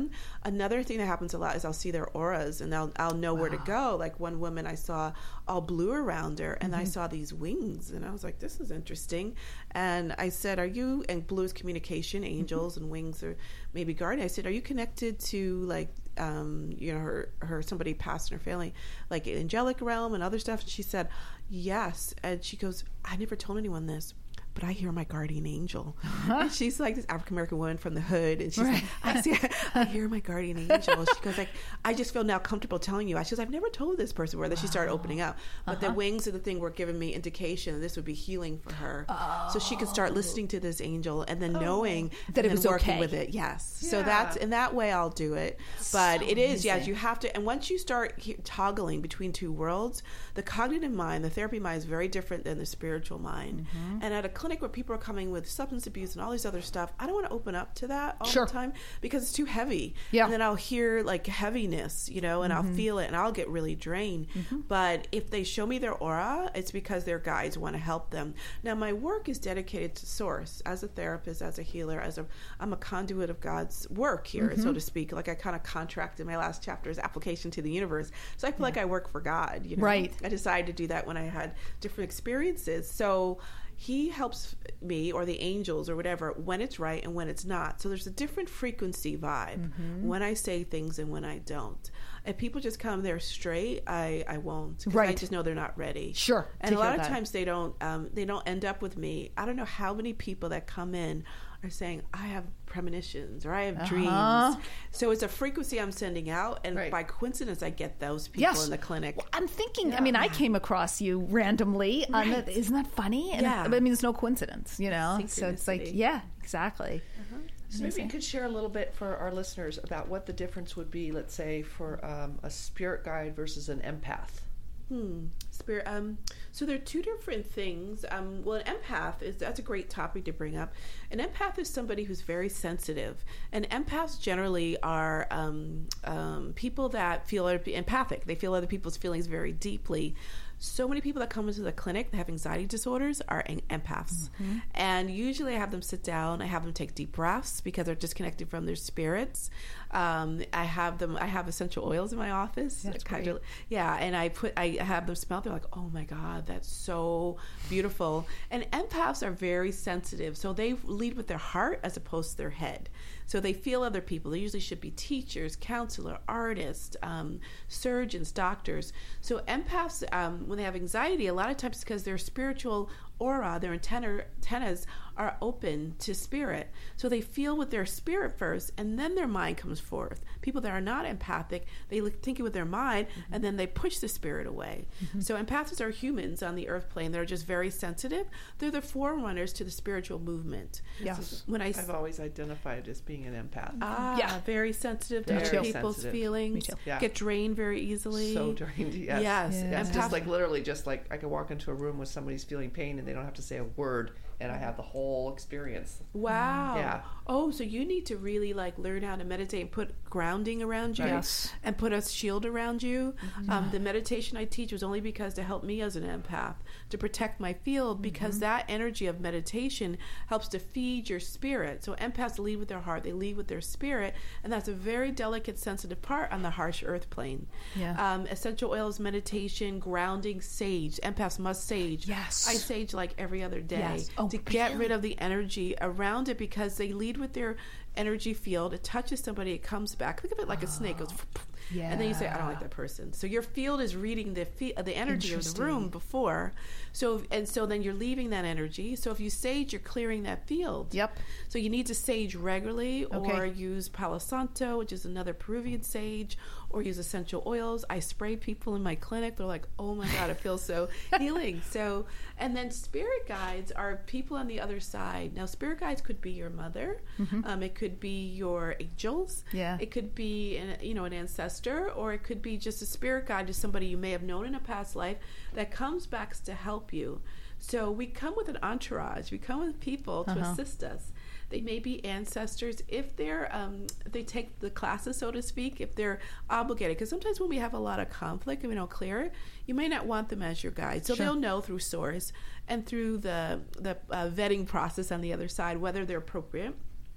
one. Another thing that happens a lot is I'll see their auras, and I'll I'll know wow. where to go. Like one woman I saw all blue around her, and mm-hmm. I saw these wings, and I was like, this is interesting. And I said, are you, and blue is communication, angels, mm-hmm. and wings or maybe guardian. I said, are you connected to like, um, you know, her, her, somebody passed in her family, like angelic realm and other stuff? And she said, yes. And she goes, I never told anyone this, but I hear my guardian angel. And she's like this African American woman from the hood, and she's right. like, I see, I hear my guardian angel. She goes like, I just feel now comfortable telling you. I she goes, I've never told this person where. That she started opening up, but uh-huh. the wings of the thing were giving me indication that this would be healing for her, oh. so she could start listening to this angel and then oh. knowing that it was working okay with it. Yes, yeah. So that's in that way I'll do it. But so it is amazing. Yes, you have to. And once you start he- toggling between two worlds, the cognitive mind, the therapy mind, is very different than the spiritual mind. Mm-hmm. And at a clinic where people are coming with substance abuse and all these other stuff, I don't want to open up to that all sure. the time because it's too heavy. Yeah. And then I'll hear like heaviness, you know, and mm-hmm. I'll feel it and I'll get really drained. Mm-hmm. But if they show me their aura, it's because their guides want to help them. Now, my work is dedicated to source. As a therapist, as a healer, as a I'm a conduit of God's work here, mm-hmm. so to speak. Like I kind of contracted my last chapter's application to the universe. So I feel yeah. like I work for God, you know. Right. I decided to do that when I had different experiences. So he helps me, or the angels or whatever, when it's right and when it's not. So there's a different frequency vibe mm-hmm. when I say things and when I don't. If people just come there straight, I, I won't. Right. I just know they're not ready. Sure. And a lot of that. times they don't um, they don't end up with me. I don't know how many people that come in are saying, I have premonitions or I have uh-huh. dreams. So it's a frequency I'm sending out, and right. by coincidence I get those people yes. in the clinic. Well, I'm thinking, yeah. I mean, I came across you randomly. Right. On the, isn't that funny? And yeah. it, I mean, it's no coincidence, you know? So it's like, yeah, exactly. Uh-huh. So maybe you could share a little bit for our listeners about what the difference would be, let's say, for um, a spirit guide versus an empath. Hmm. Spirit. Um, so there are two different things. Um, well, an empath is that's a great topic to bring up. An empath is somebody who's very sensitive, and empaths generally are um, um, people that feel empathic. They feel other people's feelings very deeply. So many people that come into the clinic that have anxiety disorders are empaths. Mm-hmm. And usually I have them sit down, I have them take deep breaths because they're disconnected from their spirits. Um, I have them, I have essential oils in my office. That's kind great. of, yeah, and I put, I have them smell, they're like, oh my God, that's so beautiful. And empaths are very sensitive, so they lead with their heart as opposed to their head. So they feel other people. They usually should be teachers, counselor, artists, um, surgeons, doctors. So empaths, um, when they have anxiety, a lot of times it's because their spiritual aura, their antenna, antennas are open to spirit. So they feel with their spirit first, and then their mind comes forth. People that are not empathic, they think it with their mind, mm-hmm. and then they push the spirit away. Mm-hmm. So empaths are humans on the earth plane. They're just very sensitive. They're the forerunners to the spiritual movement. Yes. So when I, I've always identified as being an empath. Ah, yeah. very sensitive to Very other people's sensitive. feelings. Me too. Yeah. Get drained very easily. So drained, yes. Yes. Yeah. It's Empath- just like literally just like I can walk into a room with somebody's feeling pain and they don't have to say a word, and I have the whole experience. Wow. Yeah. Oh, so you need to really like learn how to meditate and put grounding around you, Yes. and put a shield around you. Mm-hmm. Um, the meditation I teach was only because to help me as an empath to protect my field, because mm-hmm. that energy of meditation helps to feed your spirit. So empaths lead with their heart, they lead with their spirit, and that's a very delicate, sensitive part on the harsh earth plane. Yeah. Um, essential oils, meditation, grounding, sage. Empaths must sage. Yes. I sage like every other day Yes. Oh, to get really? rid of the energy around it, because they lead with their energy field. It touches somebody, it comes back. Think of it like a snake. It goes, Yeah. and then you say, I don't like that person. So your field is reading the fe- the energy of the Interesting. room before. So and so then you're leaving that energy. So if you sage, you're clearing that field. Yep. So you need to sage regularly, or Okay. use Palo Santo, which is another Peruvian sage, or use essential oils. I spray people in my clinic. They're like, oh my God, it feels so healing. So, and then spirit guides are people on the other side. Now, spirit guides could be your mother. Mm-hmm. Um, it could be your angels. Yeah. It could be, an, you know, an ancestor, or it could be just a spirit guide to somebody you may have known in a past life that comes back to help you. So we come with an entourage. We come with people to Uh-huh. assist us. They may be ancestors if they're um, if they take the classes, so to speak, if they're obligated. Because sometimes when we have a lot of conflict and we don't clear it, you may not want them as your guide. So Sure. they'll know through source and through the the uh, vetting process on the other side whether they're appropriate.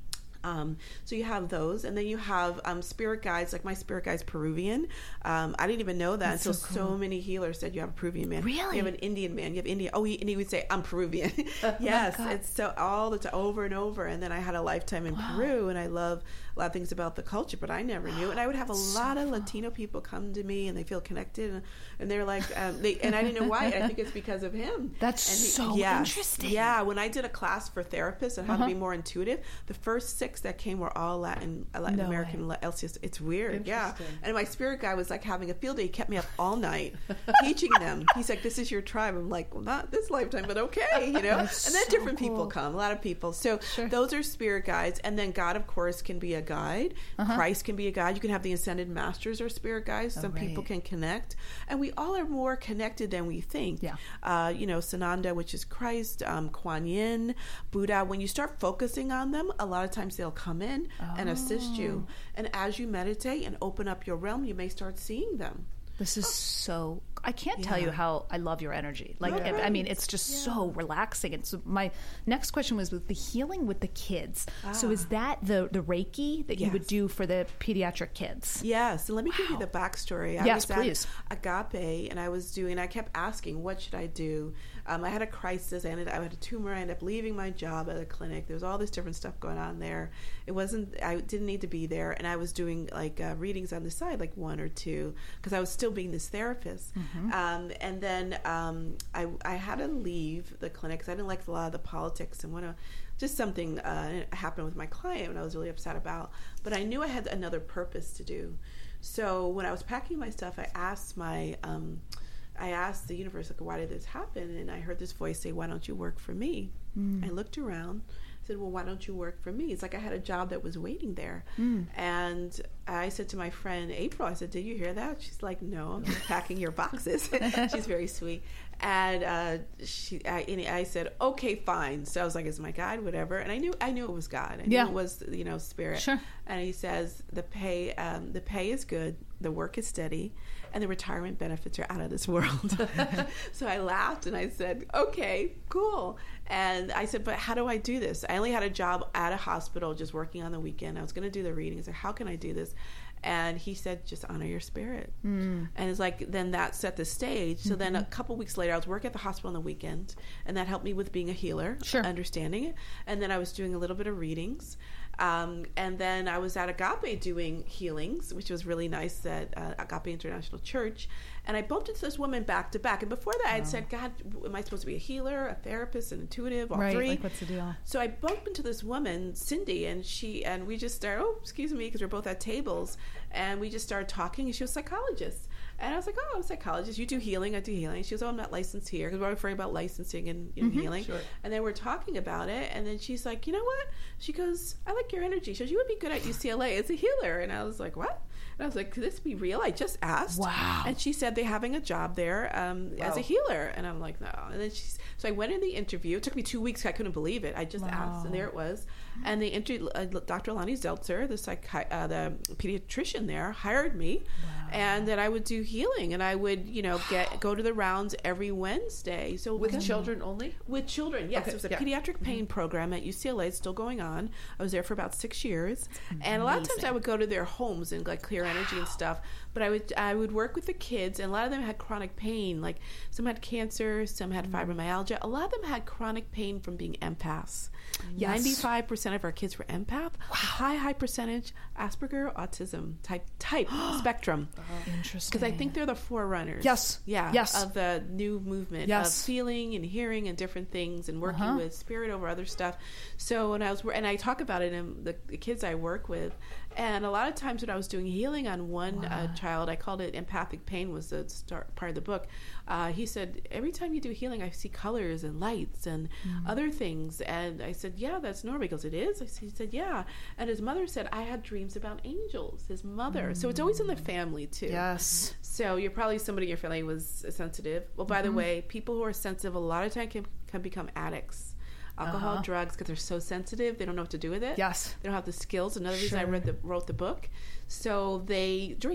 Um, so you have those, and then you have um, spirit guides. Like my spirit guide's Peruvian. Um, I didn't even know that That's until so so, cool. many healers said you have a Peruvian man. Really? You have an Indian man. You have India. Oh, he, and he would say, "I'm Peruvian." Yes, God. it's so all the time, over and over. And then I had a lifetime in Wow. Peru, and I love a lot of things about the culture, but I never knew. And I would have a lot of Latino people come to me, and they feel connected, and, and they're like, um, they, and I didn't know why. I think it's because of him. That's And he- so yes, interesting. Yeah, when I did a class for therapists on how Uh-huh. to be more intuitive, the first six that came were all Latin, uh, Latin No American. way. It's just, it's weird, yeah. Interesting. And my spirit guy was like having a field day. He kept me up all night teaching them. He's like, "This is your tribe." I'm like, "Well, not this lifetime, but okay," you know. That's And then so different cool. people come, a lot of people. So Sure. those are spirit guides, and then God, of course, can be a guide. Uh-huh. Christ can be a guide. You can have the ascended masters or spirit guides. Some right. people can connect, and we all are more connected than we think. Yeah. Uh, you know, Sananda, which is Christ, um, Kuan Yin, Buddha. When you start focusing on them, a lot of times they'll come in and assist you. And as you meditate and open up your realm, you may start seeing them. This is so. I can't tell Yeah. you how I love your energy. Like, Yeah. I mean, it's just so relaxing. And so, my next question was with the healing with the kids. So, is that the the Reiki that you would Yes. do for the pediatric kids? Yes, and let me give you the backstory. I Yes, was at please. Agape, and I was doing. I kept asking, "What should I do?" Um, I had a crisis. I ended. I had a tumor. I ended up leaving my job at a clinic. There was all this different stuff going on there. It wasn't. I didn't need to be there, and I was doing like uh, readings on the side, like one or two, because I was still being this therapist. Mm-hmm. Um, and then um, I I had to leave the clinic because I didn't like a lot of the politics and what. A, just something uh, happened with my client and I was really upset about. But I knew I had another purpose to do. So when I was packing my stuff, I asked my, um, I asked the universe, like, why did this happen? And I heard this voice say, "Why don't you work for me?" Mm. I looked around, said, "Well, why don't you work for me?" It's like I had a job that was waiting there. Mm. And I said to my friend April, I said, "Did you hear that?" She's like, "No, I'm just packing your boxes." She's very sweet. And uh, she, I, and I said, "Okay, fine." So I was like, "It's my guide, whatever." And I knew, I knew it was God. I knew Yeah. it was, you know, spirit. Sure. And he says, "The pay, um, the pay is good, the work is steady, and the retirement benefits are out of this world." So I laughed and I said, "Okay, cool." And I said, "But how do I do this? I only had a job at a hospital, just working on the weekend. I was going to do the readings. How can I do this?" And he said, "Just honor your spirit." Mm. And it's like, then that set the stage. So mm-hmm. then a couple weeks later, I was working at the hospital on the weekend, and that helped me with being a healer, sure. understanding it. And then I was doing a little bit of readings. Um, and then I was at Agape doing healings, which was really nice at uh, Agape International Church. And I bumped into this woman back to back. And before that, I had said, "God, am I supposed to be a healer, a therapist, an intuitive, all right, three?" Like, what's the deal? So I bumped into this woman, Cindy, and she and we just started, oh, excuse me, because we're both at tables. And we just started talking, and she was a psychologist. And I was like, "Oh, I'm a psychologist. You do healing. I do healing." She goes, "Oh, I'm not licensed here," because we're referring about licensing and you know, Mm-hmm. healing. Sure. And then we're talking about it, and then she's like, "You know what?" She goes, "I like your energy." She goes, "You would be good at U C L A as a healer." And I was like, "What?" And I was like, "Could this be real? I just asked." Wow. And she said they're having a job there um, Wow. as a healer. And I'm like, "No." And then she's so I went in the interview. It took me two weeks. I couldn't believe it. I just Wow. asked, and there it was. And the interview, uh, Doctor Lonnie Zeltzer, the psychi- uh, the pediatrician there, hired me, Wow. and that I would do healing, and I would, you know, get go to the rounds every Wednesday. So With then- children only? with children, yes. Okay, It was a yeah. pediatric pain Mm-hmm. program at U C L A. It's still going on. I was there for about six years, and a lot of times amazing. I would go to their homes and like clear energy and stuff. But I would I would work with the kids, and a lot of them had chronic pain. Like some had cancer, some had Mm-hmm. fibromyalgia. A lot of them had chronic pain from being empaths. Yes. Ninety-five percent of our kids were empath. High high percentage Asperger autism type type spectrum. Interesting. Because I think they're the forerunners. Yes. Yeah. Yes. Of the new movement Yes. of feeling and hearing and different things and working Uh-huh. with spirit over other stuff. So when I was, and I talk about it in the, the kids I work with, and a lot of times when I was doing healing on one uh, child, I called it empathic pain was the start part of the book. Uh, he said, "Every time you do healing, I see colors and lights and Mm. other things." And I said, "Yeah, that's normal." He goes, "It is?" I said, he said, "Yeah." And his mother said, "I had dreams about angels." His mother. So it's always in the family too. Yes. So you're probably somebody in your family was sensitive. Well, by Mm-hmm. the way, people who are sensitive a lot of time can, can become addicts. Alcohol, Uh-huh. drugs, because they're so sensitive, they don't know what to do with it. Yes. They don't have the skills. Another reason I Sure. read the, wrote the book. So they drink.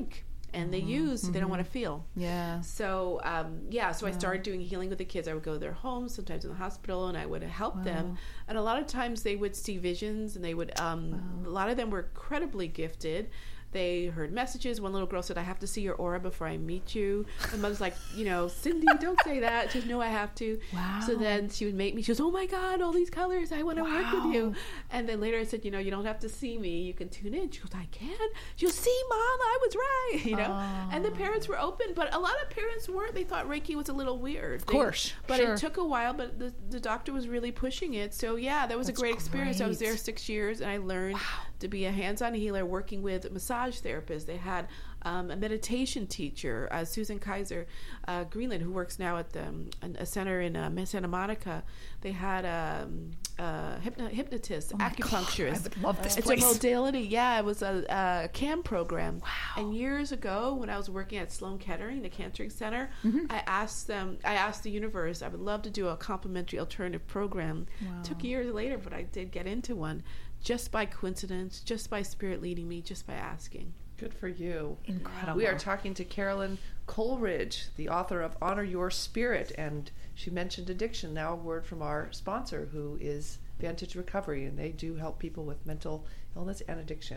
and they use, mm-hmm. they don't want to feel. Yeah. So, um, yeah, so yeah. I started doing healing with the kids. I would go to their homes, sometimes in the hospital, and I would help wow. them. And a lot of times they would see visions, and they would, um, wow. a lot of them were incredibly gifted. They heard messages. One little girl said, I have to see your aura before I meet you. My mother's like, you know, Cindy, don't say that. She says, no, I have to. Wow. So then she would make me. She goes, oh, my God, all these colors. I want to wow. work with you. And then later I said, you know, you don't have to see me. You can tune in. She goes, I can. She goes, see, Mom, I was right. You know? Oh. And the parents were open. But a lot of parents weren't. They thought Reiki was a little weird. Of course. They, but sure. it took a while. But the, the doctor was really pushing it. So, yeah, that was That's a great experience. great. I was there six years, and I learned wow. to be a hands-on healer working with massage therapists. They had um, a meditation teacher, uh, Susan Kaiser uh, Greenland, who works now at the, um, a center in uh, Santa Monica. They had um, a hypno- hypnotist, oh acupuncturist. God, I would love this it's place. a modality. Yeah, it was a, a C A M program. Wow. And years ago, when I was working at Sloan Kettering, the Cancer Center, mm-hmm. I asked them, I asked the universe, I would love to do a complementary alternative program. Wow. It took years later, but I did get into one. Just by coincidence, just by spirit leading me, just by asking. Good for you. Incredible. We are talking to Carolyn Coleridge, the author of Honor Your Spirit, and she mentioned addiction. Now a word from our sponsor, who is Vantage Recovery, and they do help people with mental illness and addiction.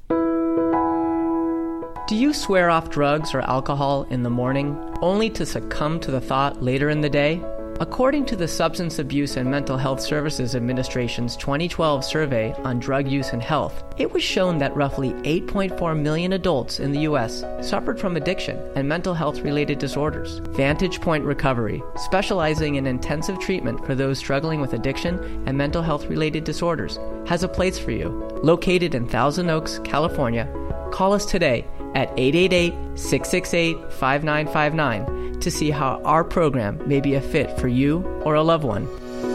Do you swear off drugs or alcohol in the morning, only to succumb to the thought later in the day? According to the Substance Abuse and Mental Health Services Administration's twenty twelve survey on drug use and health, it was shown that roughly eight point four million adults in the U S suffered from addiction and mental health-related disorders. Vantage Point Recovery, specializing in intensive treatment for those struggling with addiction and mental health-related disorders, has a place for you. Located in Thousand Oaks, California, call us today at eight eight eight, six six eight, five nine five nine to see how our program may be a fit for you or a loved one.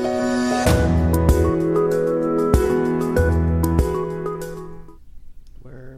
We're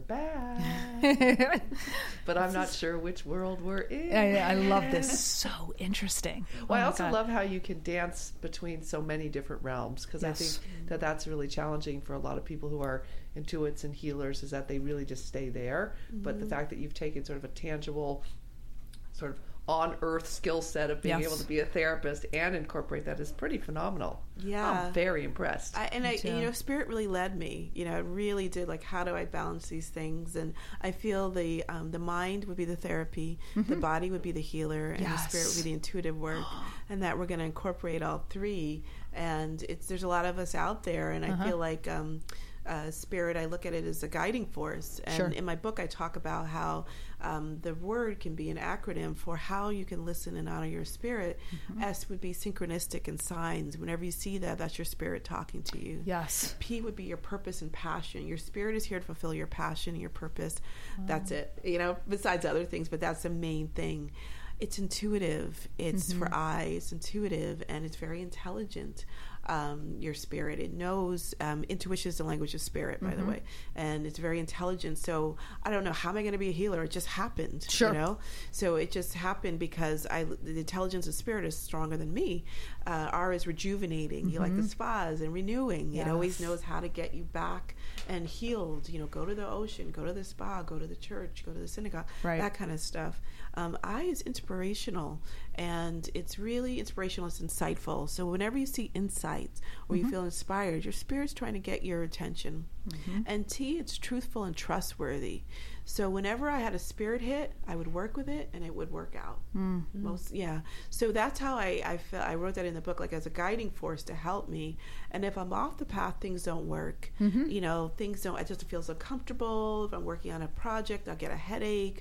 back. But I'm not sure which world we're in. I, I love this. So interesting. Well, oh I also God. love how you can dance between so many different realms, because yes. I think that that's really challenging for a lot of people who are intuits and healers, is that they really just stay there. Mm-hmm. But the fact that you've taken sort of a tangible, sort of on-earth skill set of being yes. able to be a therapist and incorporate that is pretty phenomenal. Yeah. I'm very impressed. I, and I, you know, spirit really led me. You know, it really did. Like, how do I balance these things? And I feel the um, the mind would be the therapy, mm-hmm. the body would be the healer, and yes. the spirit would be the intuitive work. And that we're going to incorporate all three. And it's there's a lot of us out there, and uh-huh. I feel like um, uh, spirit, I look at it as a guiding force. And sure. in my book, I talk about how um, the word can be an acronym for how you can listen and honor your spirit. Mm-hmm. S would be synchronistic and signs. Whenever you see that, that's your spirit talking to you. Yes. P would be your purpose and passion. Your spirit is here to fulfill your passion and your purpose. Wow. That's it. You know, besides other things, but that's the main thing. It's intuitive. It's mm-hmm. for I. It's intuitive, and it's very intelligent. Um, your spirit, it knows. Um, intuition is the language of spirit, by mm-hmm. the way, and it's very intelligent. So I don't know, how am I going to be a healer? It just happened. Sure. You know, so it just happened because I the intelligence of spirit is stronger than me. Uh, R is rejuvenating. You mm-hmm. like the spas and renewing. Yes. It always knows how to get you back and healed. You know, go to the ocean, go to the spa, go to the church, go to the synagogue, right. that kind of stuff. Um, I is inspirational, and it's really inspirational. It's insightful. So whenever you see insights or mm-hmm. you feel inspired, your spirit's trying to get your attention. Mm-hmm. And T, it's truthful and trustworthy. So whenever I had a spirit hit, I would work with it, and it would work out. Mm-hmm. Most, yeah. So that's how I I, felt, I wrote that in the book, like as a guiding force to help me. And if I'm off the path, things don't work. Mm-hmm. You know, things don't. I just feel so comfortable. If I'm working on a project, I'll get a headache.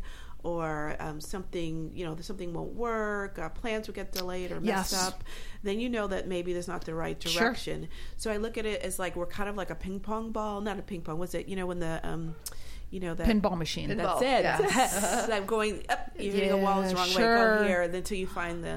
Or um, something, you know, something won't work, uh, plans will get delayed or messed yes. up, then you know that maybe there's not the right direction. Sure. So I look at it as like we're kind of like a ping pong ball, not a ping pong, what's it, you know, when the, um, you know, that pinball machine. That's pinball. it. Yes. I'm going up, you're hitting yeah, a wall the wrong sure. way, go here, until you find the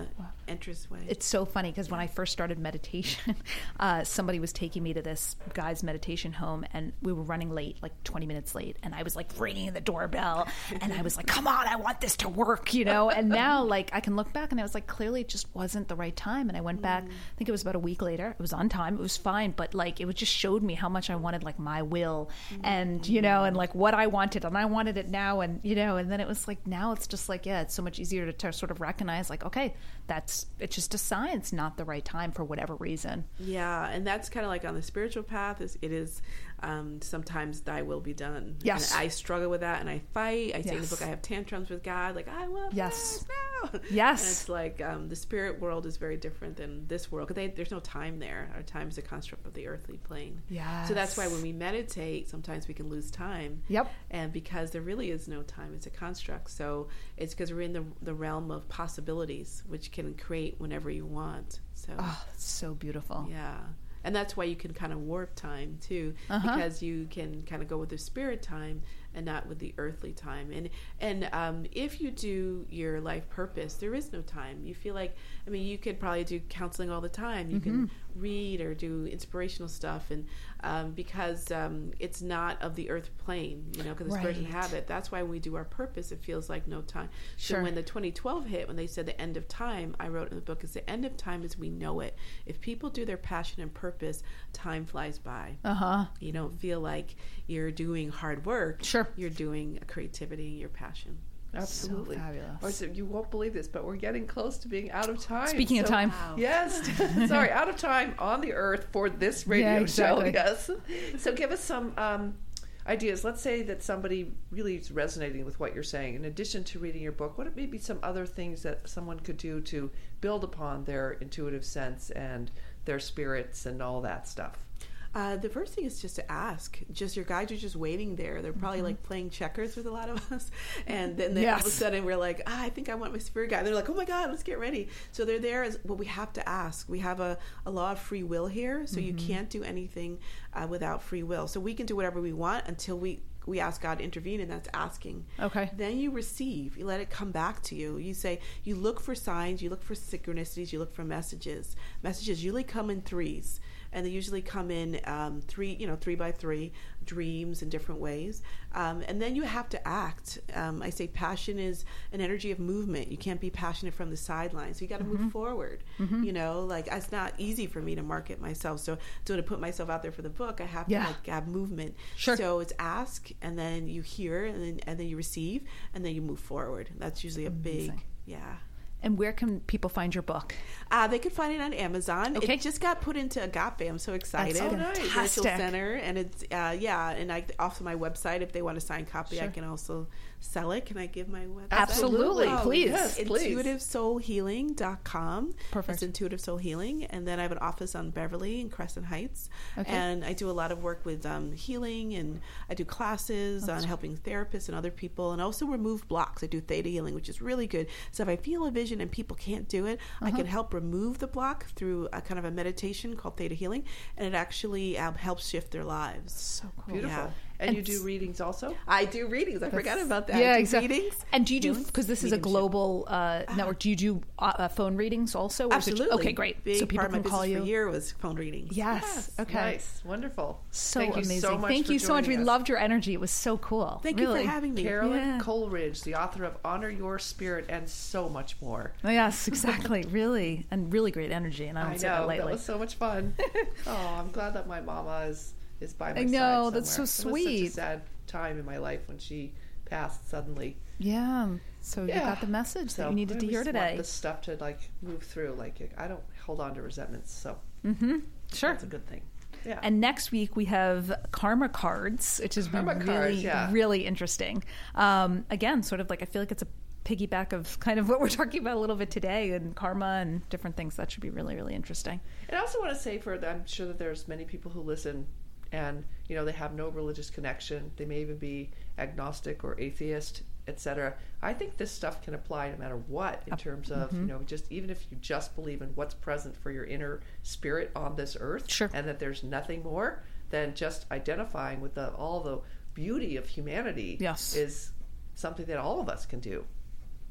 entrance way. It's so funny because when I first started meditation, uh, somebody was taking me to this guy's meditation home, and we were running late, like twenty minutes late, and I was like ringing the doorbell, and I was like, come on, I want this to work, you know? And now, like, I can look back, and I was like, clearly it just wasn't the right time. And I went back, I think it was about a week later. It was on time. It was fine. But, like, it was just showed me how much I wanted, like, my will and, you know, and, like, what I wanted. And I wanted it now. And, you know, and then it was like, now it's just like, yeah, it's so much easier to, to sort of recognize, like, okay, that's, it's just a sign it's not the right time for whatever reason. Yeah, and that's kind of like on the spiritual path, is it is um, sometimes thy will be done. Yes. And I struggle with that, and I fight. I say in the Yes. book, I have tantrums with God, like, I want Yes. this now. Yes. And it's like um, the spirit world is very different than this world, because there's no time there. Our time is a construct of the earthly plane. Yes. So that's why when we meditate, sometimes we can lose time. Yep. And because there really is no time, it's a construct. So it's because we're in the, the realm of possibilities, which can create whenever you want. So Oh, that's so beautiful. yeah. And that's why you can kind of warp time too, Uh-huh. because you can kind of go with the spirit time and not with the earthly time. And and um, if you do your life purpose, there is no time. You feel like, I mean, you could probably do counseling all the time. You Mm-hmm. can read or do inspirational stuff, and um, because um, it's not of the earth plane, you know, because the spirit doesn't Right. have it. That's why when we do our purpose, it feels like no time. Sure. So when the twenty twelve hit, when they said the end of time, I wrote in the book, is the end of time as we know it. If people do their passion and purpose, time flies by. Uh-huh. You don't feel like you're doing hard work. Sure. You're doing creativity, your passion. Absolutely. So fabulous. Or so you won't believe this, but we're getting close to being out of time. Speaking of So- time. Yes. Sorry, out of time on the earth for this radio Yeah, exactly. show. Yes. So give us some um, ideas. Let's say that somebody really is resonating with what you're saying. In addition to reading your book, what may be some other things that someone could do to build upon their intuitive sense and their spirits and all that stuff? Uh, the first thing is just to ask. Just your guides are just waiting there. They're probably like playing checkers with a lot of us, and then they, all of a Yes. sudden we're like, ah, I think I want my spirit guide. They're like, oh my God, let's get ready. So they're there as well. We have to ask. We have a, a law of free will here, so you can't do anything uh, without free will. So we can do whatever we want until we. We ask God to intervene, and that's asking. Okay. Then you receive. You let it come back to you. You say, you look for signs, you look for synchronicities, you look for messages. Messages usually come in threes, and they usually come in um, three, you know, three by three, dreams in different ways. Um, and then you have to act. Um, I say passion is an energy of movement. You can't be passionate from the sidelines. So you got to Mm-hmm. move forward. You know, like it's not easy for me to market myself. So, so to put myself out there for the book, I have Yeah. to like have movement. Sure. So it's ask, and then you hear, and then and then you receive, and then you move forward. That's usually a big, Amazing. yeah. And where can people find your book? Uh, they could find it on Amazon. Okay. It just got put into Agape. I'm so excited. That's Oh, nice. Virtual fantastic. Center, and it's uh, yeah. And I also my website. If they want a signed copy, I Sure. can also sell it. Can I give my website? Absolutely, Oh, please. yes. please. intuitive soul healing dot com. Perfect. It's Intuitive Soul Healing. And then I have an office on Beverly and Crescent Heights. Okay. And I do a lot of work with um, healing, and I do classes on helping therapists and other people, and also remove blocks. I do theta healing, which is really good. So if I feel a vision and people can't do it, I Uh-huh. can help remove the block through a kind of a meditation called theta healing, and it actually um, helps shift their lives. So cool. Beautiful. Yeah. And, And you do s- readings also? I do readings. I forgot about that. I Yeah, do exactly. Readings. And do you do, Healings, because this is a mediumship. global uh, network, do you do uh, uh, phone readings also? Or is it- Absolutely. okay, great. Big So people part of my can call business you. for a year was phone readings. Yes. Okay. Nice. Wonderful. So Thank you amazing. so much Thank for you so much. We joining us. loved your energy. It was so cool. Thank really. you for having me. Carolyn Yeah. Coleridge, the author of Honor Your Spirit and so much more. Oh, yes, exactly. Really. And really great energy. And I don't I say that know. lightly. That was so much fun. Oh, I'm glad that my mama is, is by my I side know, that's so somewhere. It was sweet. such a sad time in my life when she passed suddenly. Yeah. So you Yeah. got the message So that you needed I to hear just want today. this stuff to like move through. Like I don't hold on to resentments, so Mm-hmm. Sure. that's a good thing. Yeah. And next week we have karma cards, which is Karma really, cards, yeah. really interesting. Um, again, sort of like I feel like it's a piggyback of kind of what we're talking about a little bit today, and karma and different things. That should be really, really interesting. And I also want to say, for I'm sure that there's many people who listen, and you know they have no religious connection. They may even be agnostic or atheist, et cetera. I think this stuff can apply no matter what, in terms of Mm-hmm. you know just even if you just believe in what's present for your inner spirit on this earth, Sure. and that there's nothing more than just identifying with the all the beauty of humanity. Yes. Is something that all of us can do.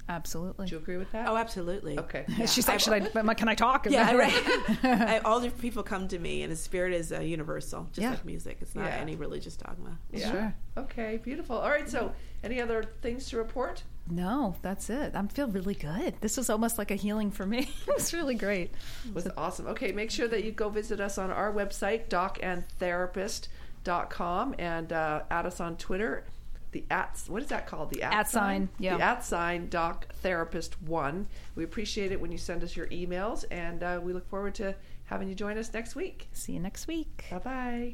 Absolutely. Do you agree with that? Oh, absolutely. Okay. She's like, should I, can I talk? Yeah, right. I, all different people come to me, and the spirit is uh, universal, just Yeah. like music. It's not Yeah. any religious dogma. Yeah. Sure. Okay, beautiful. All right, so any other things to report? No, that's it. I feel really good. This was almost like a healing for me. It was really great. It was awesome. Okay, make sure that you go visit us on our website, doc and therapist dot com, and uh, add us on Twitter. The at, what is that called? The at, At sign, yeah. The at sign, Doc Therapist one. We appreciate it when you send us your emails, and uh, we look forward to having you join us next week. See you next week. Bye-bye.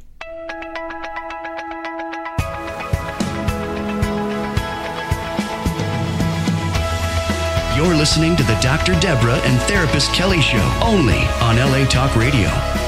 You're listening to the Doctor Deborah and Therapist Kelly Show, only on L A Talk Radio.